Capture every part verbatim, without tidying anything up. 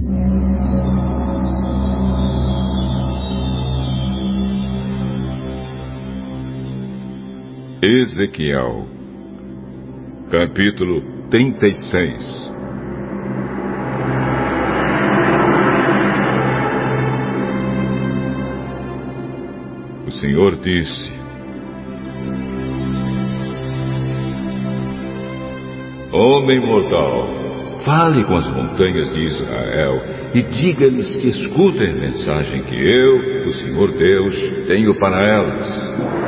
Ezequiel, capítulo trinta e seis. O Senhor disse: Homem mortal, fale com as montanhas de Israel e diga-lhes que escutem a mensagem que eu, o Senhor Deus, tenho para elas.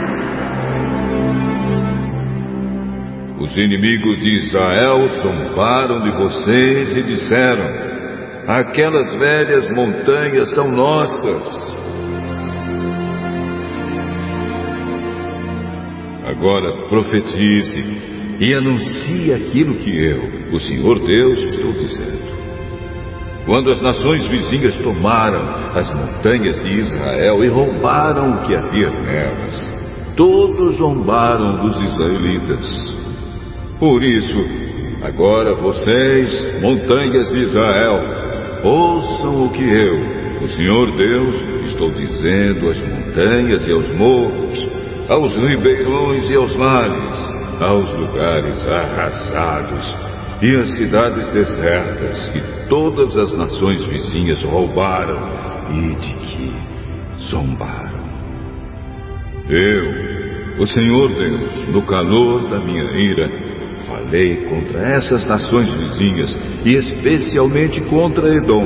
Os inimigos de Israel zombaram de vocês e disseram: aquelas velhas montanhas são nossas. Agora profetize e anuncie aquilo que eu, o Senhor Deus, estou dizendo. Quando as nações vizinhas tomaram as montanhas de Israel e roubaram o que havia nelas, todos zombaram dos israelitas. Por isso, agora vocês, montanhas de Israel, ouçam o que eu, o Senhor Deus, estou dizendo às montanhas e aos morros, aos ribeirões e aos vales, aos lugares arrasados e às cidades desertas que todas as nações vizinhas roubaram e de que zombaram. Eu, o Senhor Deus, no calor da minha ira, falei contra essas nações vizinhas e especialmente contra Edom.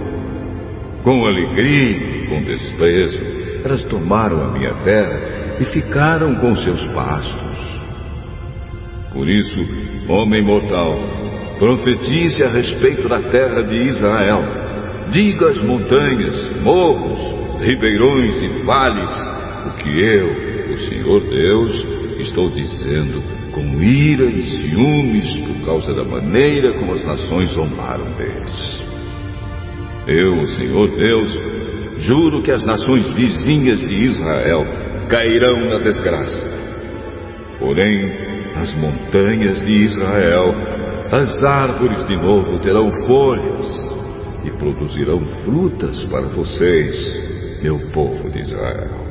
Com alegria e com desprezo, elas tomaram a minha terra e ficaram com seus pastos. Por isso, homem mortal, profetize a respeito da terra de Israel. Diga às montanhas, morros, ribeirões e vales o que eu, o Senhor Deus, estou dizendo com ira e ciúmes por causa da maneira como as nações zombaram deles. Eu, o Senhor Deus, juro que as nações vizinhas de Israel cairão na desgraça. Porém, as montanhas de Israel, as árvores de novo terão folhas e produzirão frutas para vocês, meu povo de Israel.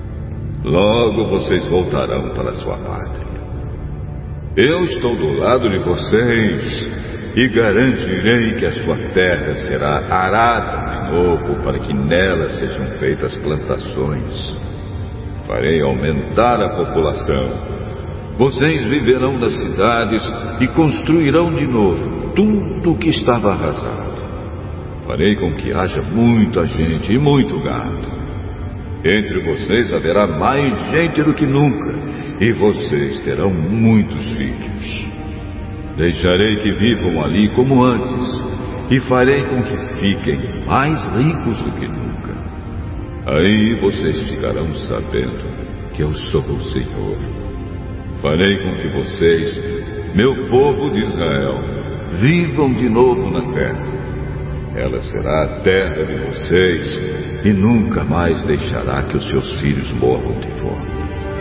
Logo vocês voltarão para a sua pátria. Eu estou do lado de vocês e garantirei que a sua terra será arada de novo para que nela sejam feitas plantações. Farei aumentar a população. Vocês viverão nas cidades e construirão de novo tudo o que estava arrasado. Farei com que haja muita gente e muito gado. Entre vocês haverá mais gente do que nunca, e vocês terão muitos filhos. Deixarei que vivam ali como antes, e farei com que fiquem mais ricos do que nunca. Aí vocês ficarão sabendo que eu sou o Senhor. Farei com que vocês, meu povo de Israel, vivam de novo na terra. Ela será a terra de vocês e nunca mais deixará que os seus filhos morram de fome.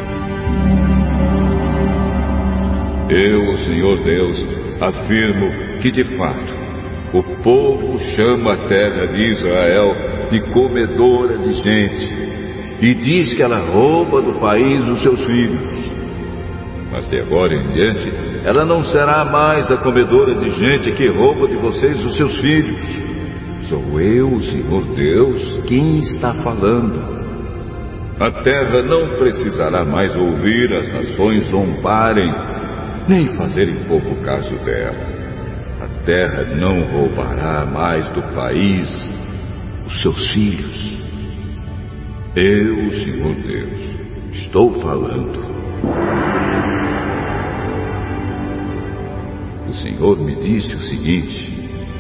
Eu, o Senhor Deus, afirmo que de fato o povo chama a terra de Israel de comedora de gente e diz que ela rouba do país os seus filhos. Mas de agora em diante ela não será mais a comedora de gente que rouba de vocês os seus filhos. Sou eu, o Senhor Deus, quem está falando. A terra não precisará mais ouvir as nações zombarem, nem fazerem pouco caso dela. A terra não roubará mais do país os seus filhos. Eu, o Senhor Deus, estou falando. O Senhor me disse o seguinte: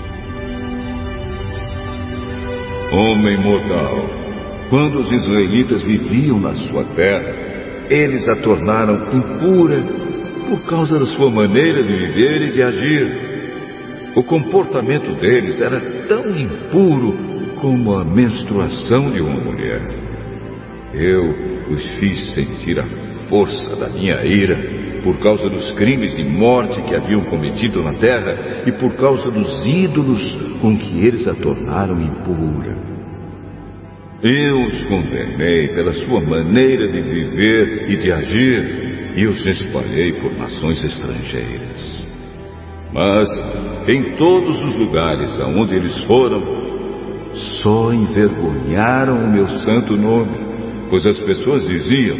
Homem mortal, quando os israelitas viviam na sua terra, eles a tornaram impura por causa da sua maneira de viver e de agir. O comportamento deles era tão impuro como a menstruação de uma mulher. Eu os fiz sentir a força da minha ira por causa dos crimes de morte que haviam cometido na terra e por causa dos ídolos com que eles a tornaram impura. Eu os condenei pela sua maneira de viver e de agir, e os espalhei por nações estrangeiras. Mas, em todos os lugares aonde eles foram, só envergonharam o meu santo nome, pois as pessoas diziam: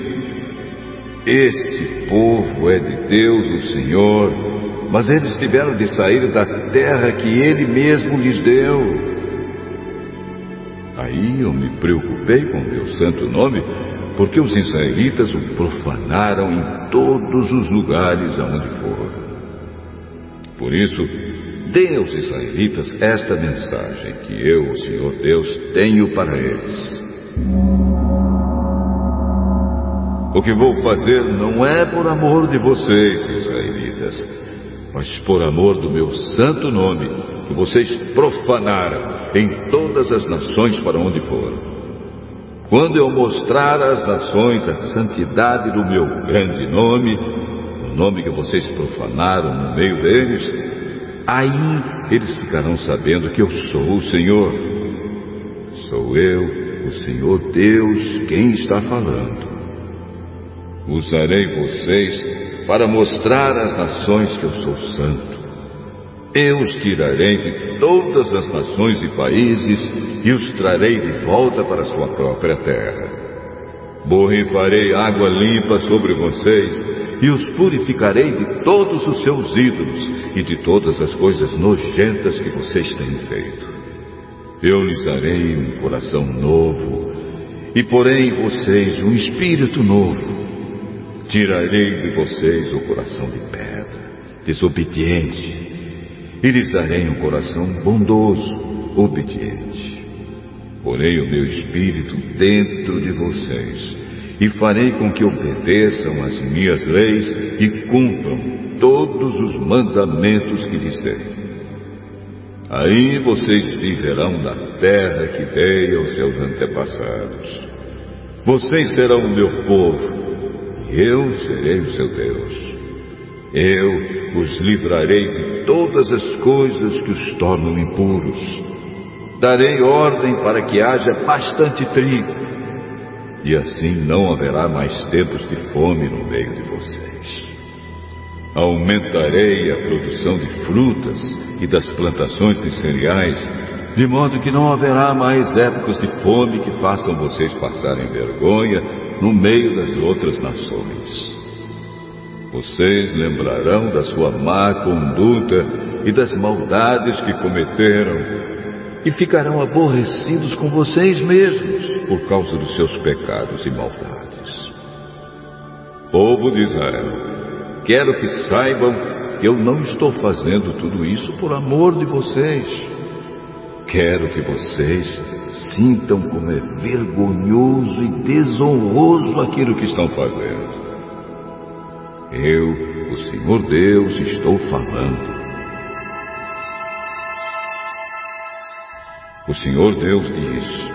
este povo é de Deus, o Senhor, mas eles tiveram de sair da terra que Ele mesmo lhes deu. Aí eu me preocupei com meu santo nome, porque os israelitas o profanaram em todos os lugares aonde foram. Por isso, dê aos israelitas esta mensagem que eu, o Senhor Deus, tenho para eles. O que vou fazer não é por amor de vocês, israelitas, mas por amor do meu santo nome, que vocês profanaram em todas as nações para onde foram. Quando eu mostrar às nações a santidade do meu grande nome, o nome que vocês profanaram no meio deles, aí eles ficarão sabendo que eu sou o Senhor. Sou eu, o Senhor Deus, quem está falando. Usarei vocês para mostrar às nações que eu sou santo. Eu os tirarei de todas as nações e países e os trarei de volta para sua própria terra. Borrifarei água limpa sobre vocês e os purificarei de todos os seus ídolos e de todas as coisas nojentas que vocês têm feito. Eu lhes darei um coração novo e porei em vocês um espírito novo. Tirarei de vocês o coração de pedra, desobediente, e lhes darei um coração bondoso, obediente. Porei o meu espírito dentro de vocês e farei com que obedeçam às minhas leis e cumpram todos os mandamentos que lhes dei. Aí vocês viverão na terra que dei aos seus antepassados. Vocês serão o meu povo, e eu serei o seu Deus. Eu os livrarei de todas as coisas que os tornam impuros. Darei ordem para que haja bastante trigo, e assim não haverá mais tempos de fome no meio de vocês. Aumentarei a produção de frutas e das plantações de cereais, de modo que não haverá mais épocas de fome que façam vocês passarem vergonha no meio das outras nações. Vocês lembrarão da sua má conduta e das maldades que cometeram, e ficarão aborrecidos com vocês mesmos por causa dos seus pecados e maldades. Povo de Israel, quero que saibam que eu não estou fazendo tudo isso por amor de vocês. Quero que vocês sintam como é vergonhoso e desonroso aquilo que estão fazendo. Eu, o Senhor Deus, estou falando. O Senhor Deus diz: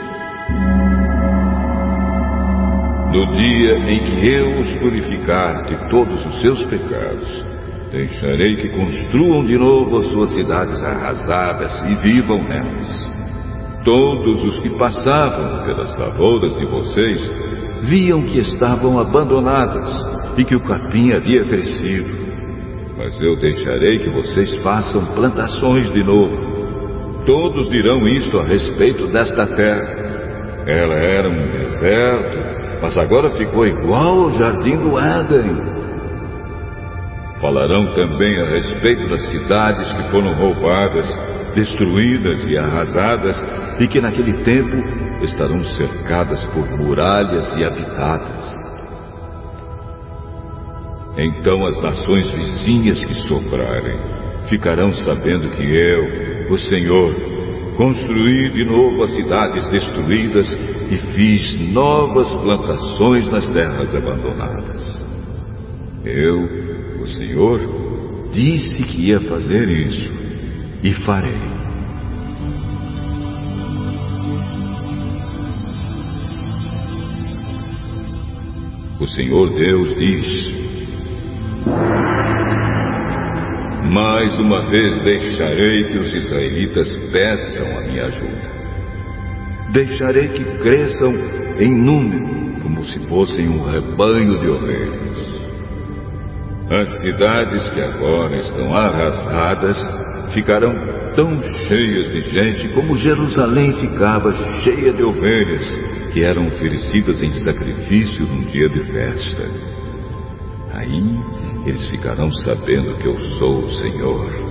no dia em que eu os purificar de todos os seus pecados, deixarei que construam de novo as suas cidades arrasadas e vivam nelas. Todos os que passavam pelas lavouras de vocês viam que estavam abandonadas e que o capim havia crescido. Mas eu deixarei que vocês façam plantações de novo. Todos dirão isto a respeito desta terra. Ela era um deserto, mas agora ficou igual ao jardim do Éden. Falarão também a respeito das cidades que foram roubadas, destruídas e arrasadas, e que naquele tempo estarão cercadas por muralhas e habitadas. Então as nações vizinhas que sobrarem ficarão sabendo que eu, o Senhor, construí de novo as cidades destruídas e fiz novas plantações nas terras abandonadas. Eu, o Senhor, disse que ia fazer isso, e farei. O Senhor Deus diz: Mais uma vez deixarei que os israelitas peçam a minha ajuda. Deixarei que cresçam em número, como se fossem um rebanho de ovelhas. As cidades que agora estão arrasadas ficarão tão cheias de gente como Jerusalém ficava cheia de ovelhas que eram oferecidas em sacrifício num dia de festa. Aí eles ficarão sabendo que eu sou o Senhor.